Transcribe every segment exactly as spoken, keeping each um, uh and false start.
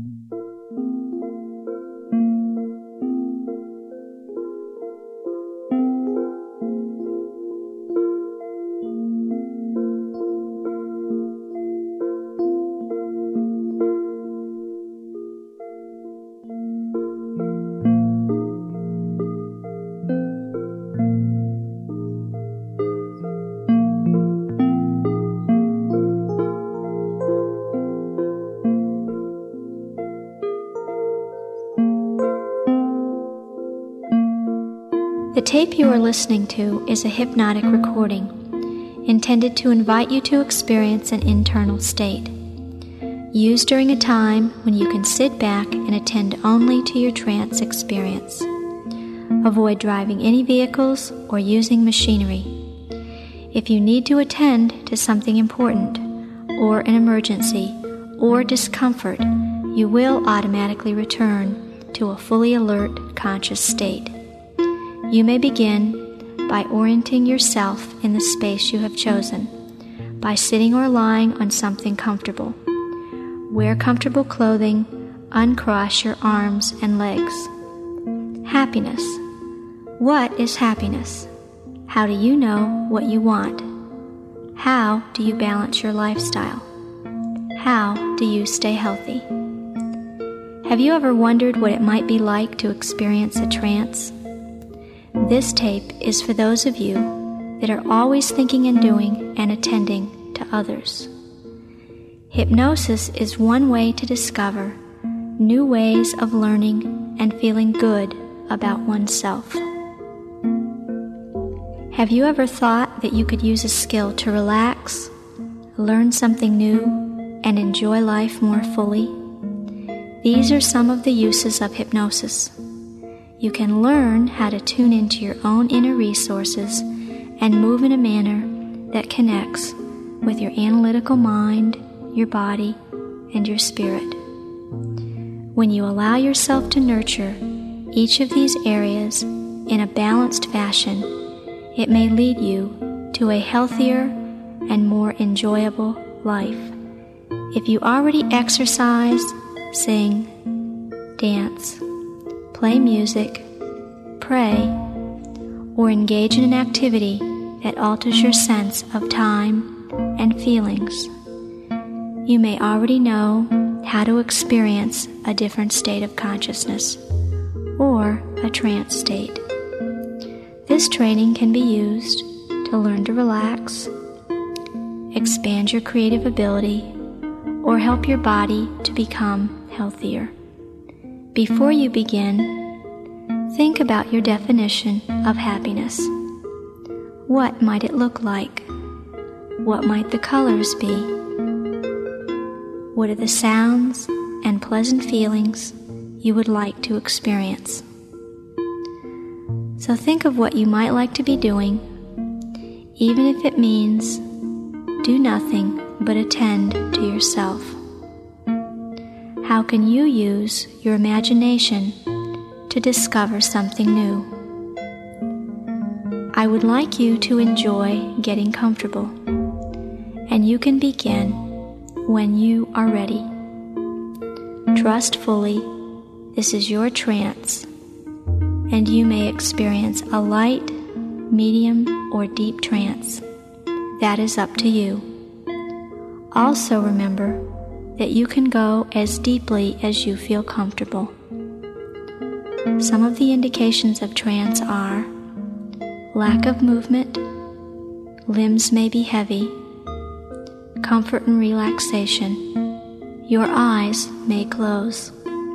The tape you are listening to is a hypnotic recording intended to invite you to experience an internal state. Used during a time when you can sit back and attend only to your trance experience. Avoid driving any vehicles or using machinery. If you need to attend to something important, or an emergency, or discomfort, you will automatically return to a fully alert, conscious state. You may begin by orienting yourself in the space you have chosen, by sitting or lying on something comfortable. Wear comfortable clothing, uncross your arms and legs. Happiness. What is happiness? How do you know what you want? How do you balance your lifestyle? How do you stay healthy? Have you ever wondered what it might be like to experience a trance? This tape is for those of you that are always thinking and doing and attending to others. Hypnosis is one way to discover new ways of learning and feeling good about oneself. Have you ever thought that you could use a skill to relax, learn something new, and enjoy life more fully? These are some of the uses of hypnosis. You can learn how to tune into your own inner resources and move in a manner that connects with your analytical mind, your body, and your spirit. When you allow yourself to nurture each of these areas in a balanced fashion, it may lead you to a healthier and more enjoyable life. If you already exercise, sing, dance, play music, pray, or engage in an activity that alters your sense of time and feelings, you may already know how to experience a different state of consciousness or a trance state. This training can be used to learn to relax, expand your creative ability, or help your body to become healthier. Before you begin, think about your definition of happiness. What might it look like? What might the colors be? What are the sounds and pleasant feelings you would like to experience? So think of what you might like to be doing, even if it means do nothing but attend to yourself. How can you use your imagination to discover something new? I would like you to enjoy getting comfortable, and you can begin when you are ready. Trust fully, this is your trance, and you may experience a light, medium, or deep trance. That is up to you. Also remember that you can go as deeply as you feel comfortable. Some of the indications of trance are lack of movement, limbs may be heavy, comfort and relaxation, your eyes may close.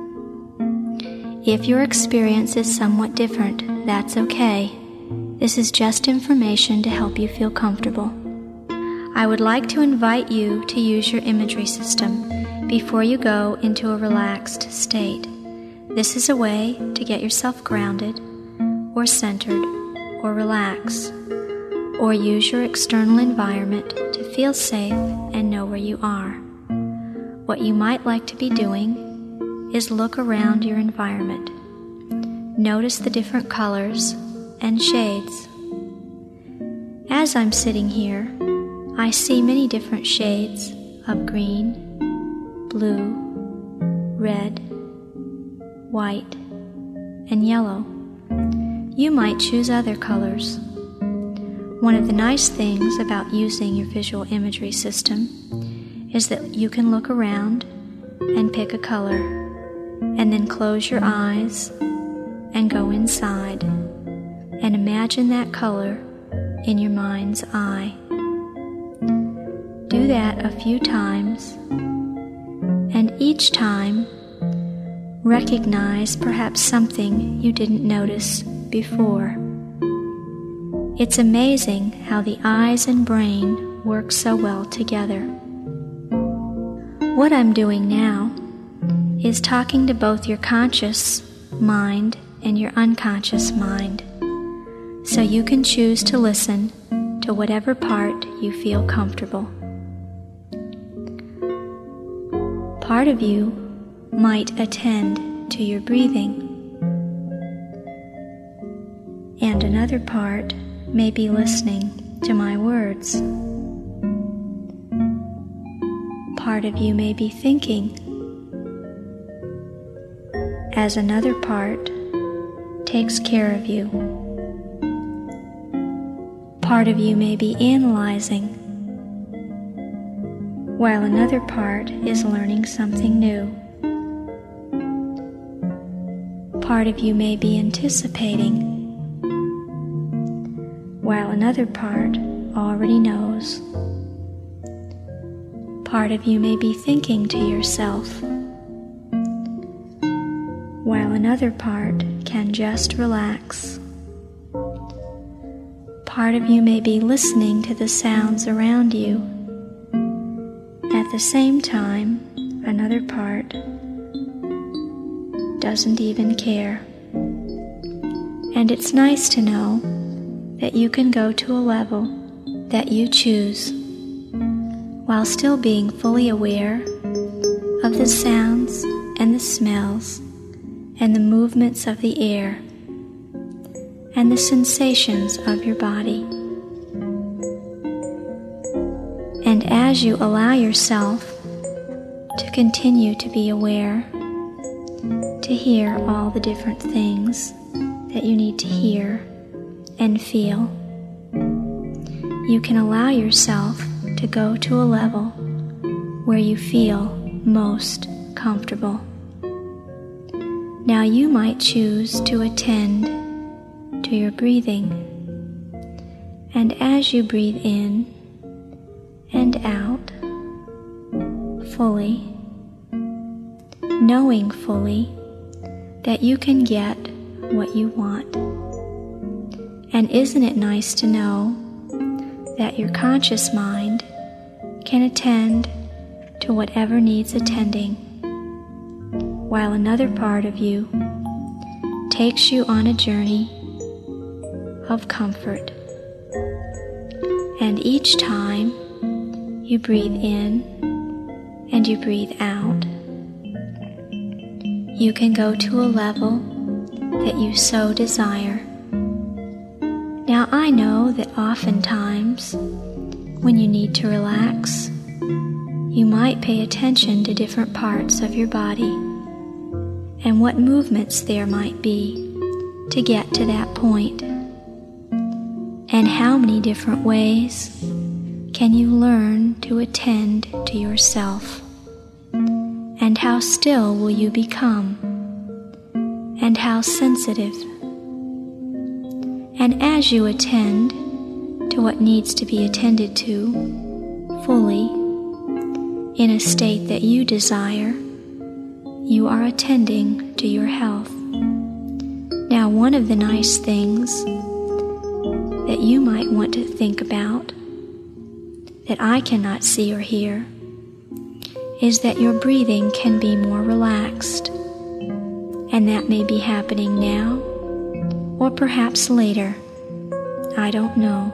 If your experience is somewhat different, that's okay. This is just information to help you feel comfortable. I would like to invite you to use your imagery system before you go into a relaxed state. This is a way to get yourself grounded, or centered, or relax, or use your external environment to feel safe and know where you are. What you might like to be doing is look around your environment. Notice the different colors and shades. As I'm sitting here, I see many different shades of green, blue, red, white, and yellow. You might choose other colors. One of the nice things about using your visual imagery system is that you can look around and pick a color, and then close your eyes and go inside and imagine that color in your mind's eye. Do that a few times, and each time recognize perhaps something you didn't notice before. It's amazing how the eyes and brain work so well together. What I'm doing now is talking to both your conscious mind and your unconscious mind, so you can choose to listen to whatever part you feel comfortable. Part of you might attend to your breathing, and another part may be listening to my words. Part of you may be thinking, as another part takes care of you. Part of you may be analyzing, while another part is learning something new. Part of you may be anticipating, while another part already knows. Part of you may be thinking to yourself, while another part can just relax. Part of you may be listening to the sounds around you. At the same time, another part doesn't even care. And it's nice to know that you can go to a level that you choose while still being fully aware of the sounds and the smells and the movements of the air and the sensations of your body. And as you allow yourself to continue to be aware, to hear all the different things that you need to hear and feel, you can allow yourself to go to a level where you feel most comfortable. Now you might choose to attend to your breathing, and as you breathe in and out fully, knowing fully that you can get what you want. And isn't it nice to know that your conscious mind can attend to whatever needs attending, while another part of you takes you on a journey of comfort. And each time you breathe in and you breathe out, you can go to a level that you so desire. Now I know that oftentimes when you need to relax, you might pay attention to different parts of your body and what movements there might be to get to that point. And how many different ways can you learn to attend to yourself? And how still will you become? And how sensitive? And as you attend to what needs to be attended to fully, in a state that you desire, you are attending to your health. Now, one of the nice things that you might want to think about that I cannot see or hear is that your breathing can be more relaxed, and that may be happening now or perhaps later. I don't know.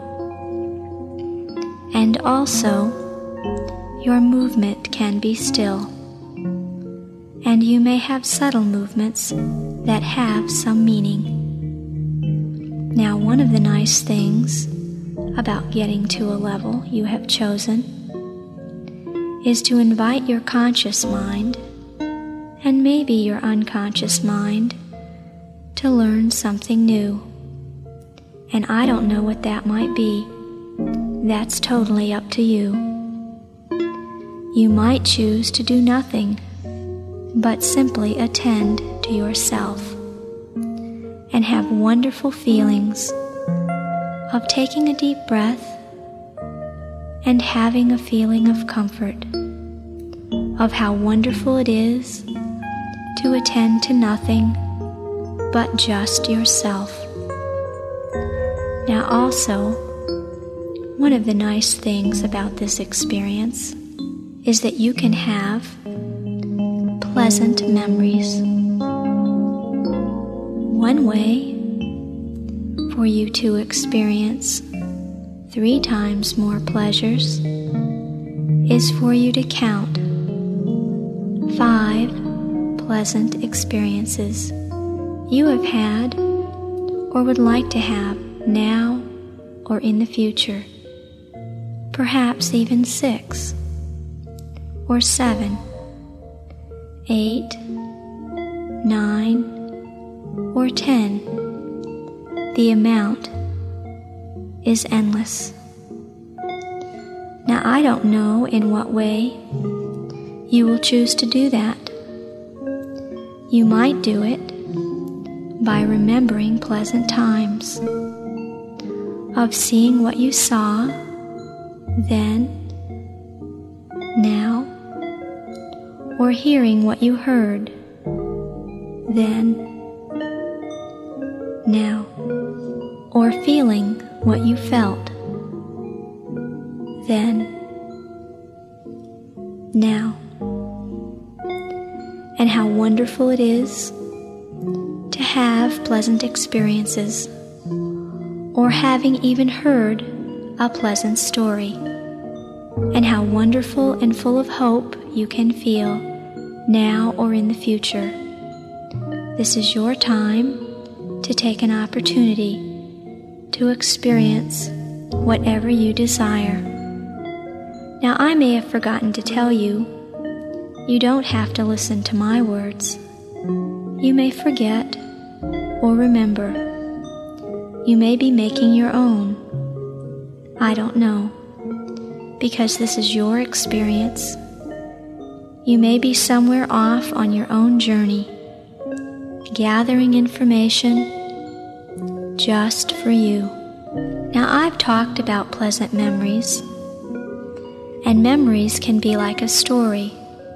And also, your movement can be still, and you may have subtle movements that have some meaning. Now, one of the nice things about getting to a level you have chosen is to invite your conscious mind and maybe your unconscious mind to learn something new. And I don't know what that might be. That's totally up to you. You might choose to do nothing, but simply attend to yourself and have wonderful feelings of taking a deep breath and having a feeling of comfort, of how wonderful it is to attend to nothing but just yourself. Now also, one of the nice things about this experience is that you can have pleasant memories. One way for you to experience three times more pleasures is for you to count five pleasant experiences you have had or would like to have now or in the future. Perhaps even six or seven, eight, nine, or ten. The amount is endless. Now, I don't know in what way you will choose to do that. You might do it by remembering pleasant times, of seeing what you saw then, now, or hearing what you heard then, now, or feeling what you felt then, now, and how wonderful it is to have pleasant experiences, or having even heard a pleasant story, and how wonderful and full of hope you can feel now or in the future. This is your time to take an opportunity to experience whatever you desire. Now, I may have forgotten to tell you, you don't have to listen to my words. You may forget or remember. You may be making your own. I don't know, because this is your experience. You may be somewhere off on your own journey, gathering information just for you. Now, I've talked about pleasant memories, and memories can be like a story.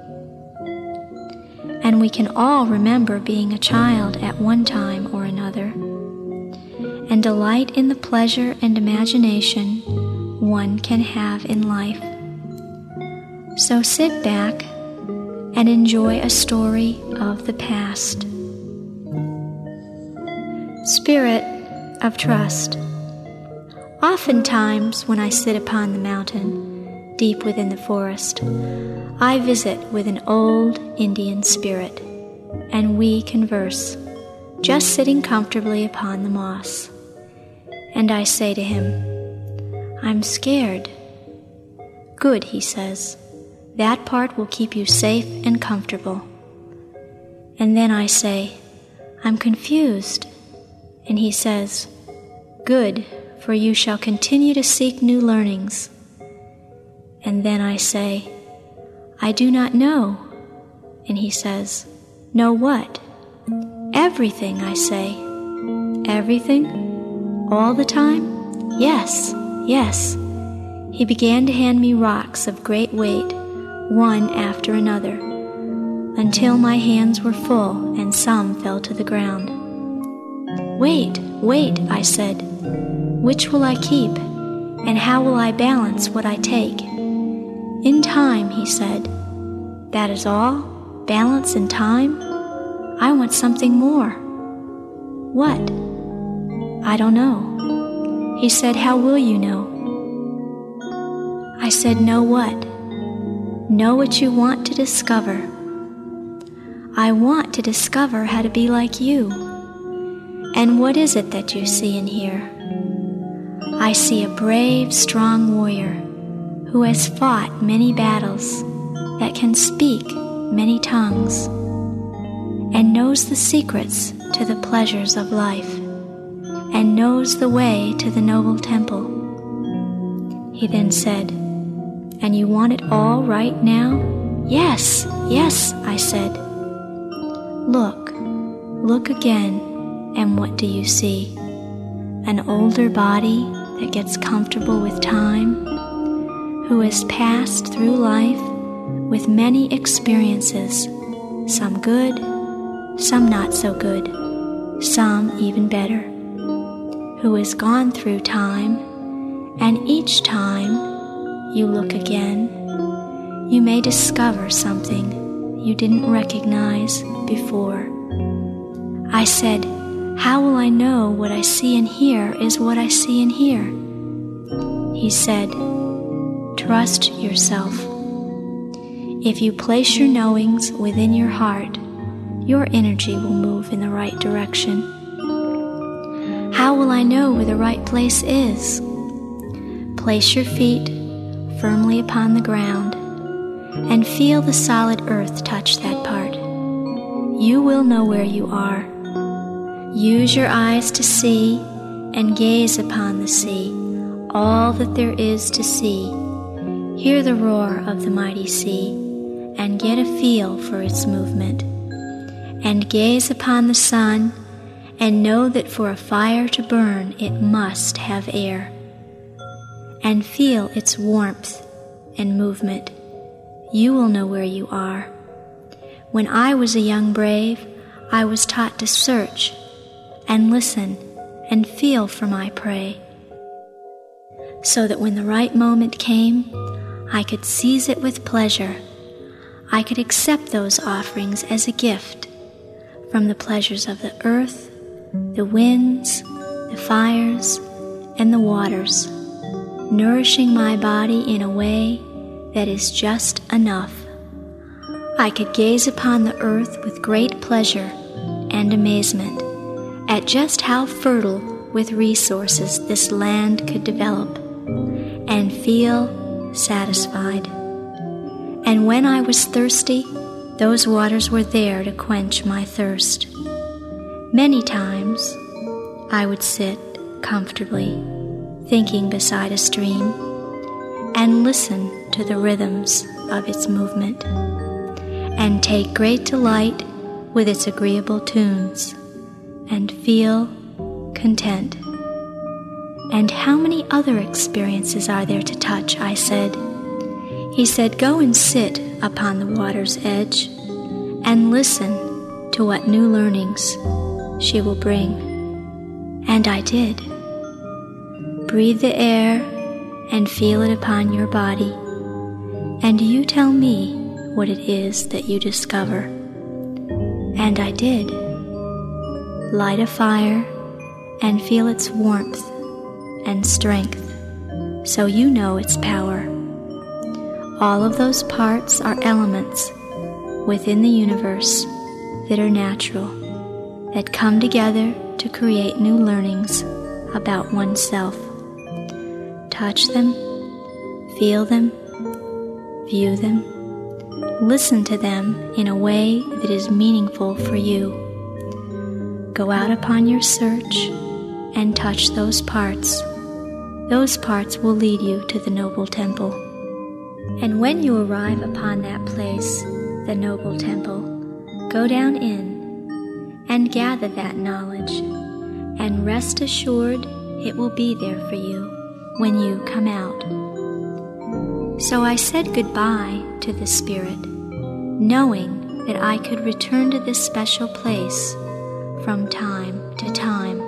And we can all remember being a child at one time or another, and delight in the pleasure and imagination one can have in life. So sit back and enjoy a story of the past. Spirit of trust. Oftentimes when I sit upon the mountain, deep within the forest, I visit with an old Indian spirit, and we converse, just sitting comfortably upon the moss. And I say to him, "I'm scared." "Good," he says. "That part will keep you safe and comfortable." And then I say, "I'm confused." And he says, "Good, for you shall continue to seek new learnings." And then I say, "I do not know." And he says, "Know what?" "Everything," I say. "Everything? All the time?" "Yes, yes." He began to hand me rocks of great weight, one after another, until my hands were full and some fell to the ground. "Wait, wait," I said. "Which will I keep, and how will I balance what I take?" "In time," he said. "That is all? Balance in time? I want something more." "What?" "I don't know." He said, "How will you know?" I said, "Know what?" "Know what you want to discover." "I want to discover how to be like you." "And what is it that you see and hear?" "I see a brave, strong warrior who has fought many battles, that can speak many tongues." and knows the secrets to the pleasures of life, and knows the way to the noble temple. He then said, "And you want it all right now?" "Yes, yes," I said. "Look, look again, and what do you see? An older body that gets comfortable with time, who has passed through life with many experiences, some good, some not so good, some even better, who has gone through time, and each time you look again, you may discover something you didn't recognize before." I said, "How will I know what I see and hear is what I see and hear?" He said, "Trust yourself. If you place your knowings within your heart, your energy will move in the right direction." "How will I know where the right place is?" Place your feet firmly upon the ground and feel the solid earth touch that part. You will know where you are. Use your eyes to see and gaze upon the sea, all that there is to see. Hear the roar of the mighty sea and get a feel for its movement. And gaze upon the sun and know that for a fire to burn it must have air. And feel its warmth and movement. You will know where you are. When I was a young brave, I was taught to search and listen and feel for my prey, so that when the right moment came, I could seize it with pleasure. I could accept those offerings as a gift from the pleasures of the earth, the winds, the fires, and the waters, nourishing my body in a way that is just enough. I could gaze upon the earth with great pleasure and amazement at just how fertile with resources this land could develop, and feel satisfied. And when I was thirsty, those waters were there to quench my thirst. Many times I would sit comfortably, thinking beside a stream, and listen to the rhythms of its movement, and take great delight with its agreeable tunes, and feel content. And how many other experiences are there to touch? I said. He said, "Go and sit upon the water's edge and listen to what new learnings she will bring." And I did. Breathe the air and feel it upon your body, and you tell me what it is that you discover. And I did. Light a fire and feel its warmth and strength, so you know its power. All of those parts are elements within the universe that are natural, that come together to create new learnings about oneself. Touch them, feel them, view them, listen to them in a way that is meaningful for you. Go out upon your search and touch those parts. Those parts will lead you to the noble temple. And when you arrive upon that place, the noble temple, go down in and gather that knowledge, and rest assured it will be there for you when you come out. So I said goodbye to the spirit, knowing that I could return to this special place from time to time.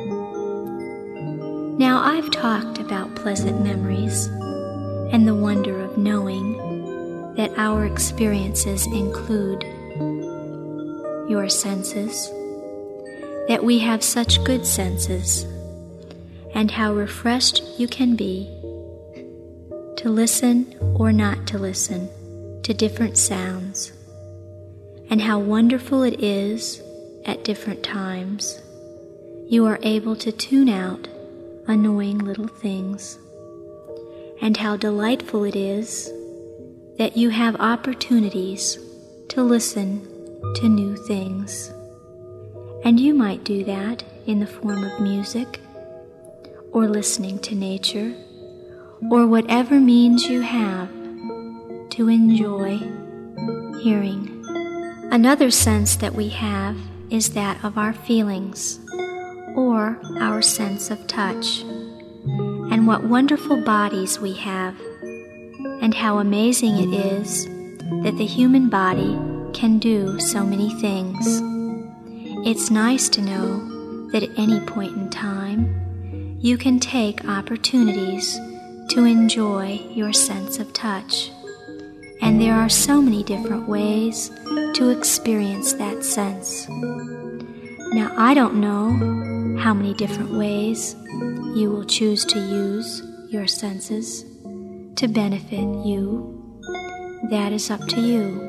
Now I've talked about pleasant memories and the wonder of knowing that our experiences include your senses, that we have such good senses, and how refreshed you can be to listen or not to listen to different sounds, and how wonderful it is at different times you are able to tune out annoying little things, and how delightful it is that you have opportunities to listen to new things. And you might do that in the form of music, or listening to nature, or whatever means you have to enjoy hearing. Another sense that we have is that of our feelings, or our sense of touch, and what wonderful bodies we have, and how amazing it is that the human body can do so many things. It's nice to know that at any point in time, you can take opportunities to enjoy your sense of touch. And there are so many different ways to experience that sense. Now, I don't know how many different ways you will choose to use your senses to benefit you. That is up to you.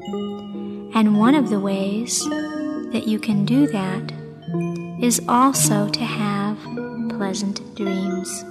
And one of the ways that you can do that is also to have pleasant dreams.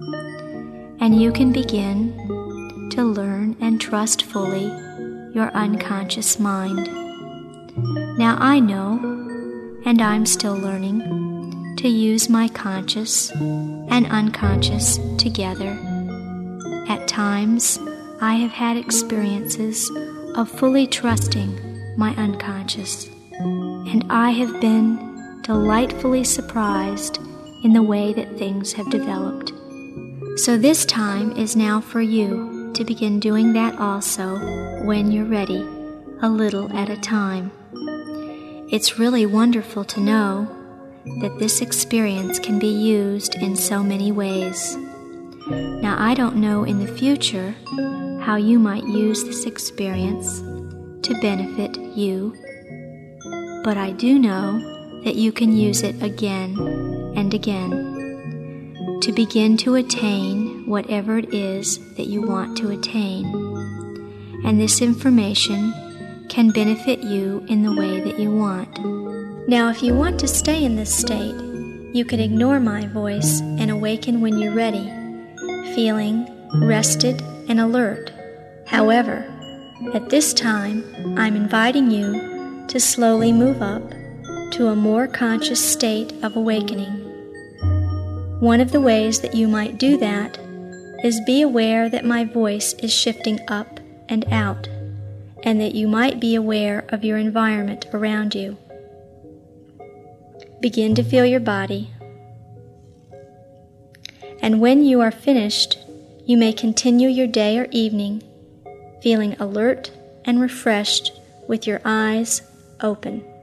And you can begin to learn and trust fully your unconscious mind. Now I know, and I'm still learning, to use my conscious and unconscious together. At times, I have had experiences of fully trusting my unconscious, and I have been delightfully surprised in the way that things have developed. So this time is now for you to begin doing that also when you're ready, a little at a time. It's really wonderful to know that this experience can be used in so many ways. Now, I don't know in the future how you might use this experience to benefit you, but I do know that you can use it again and again to begin to attain whatever it is that you want to attain. And this information can benefit you in the way that you want. Now, if you want to stay in this state, you can ignore my voice and awaken when you're ready, feeling rested and alert. However, at this time, I'm inviting you to slowly move up to a more conscious state of awakening. One of the ways that you might do that is be aware that my voice is shifting up and out, and that you might be aware of your environment around you. Begin to feel your body. And when you are finished, you may continue your day or evening feeling alert and refreshed with your eyes open.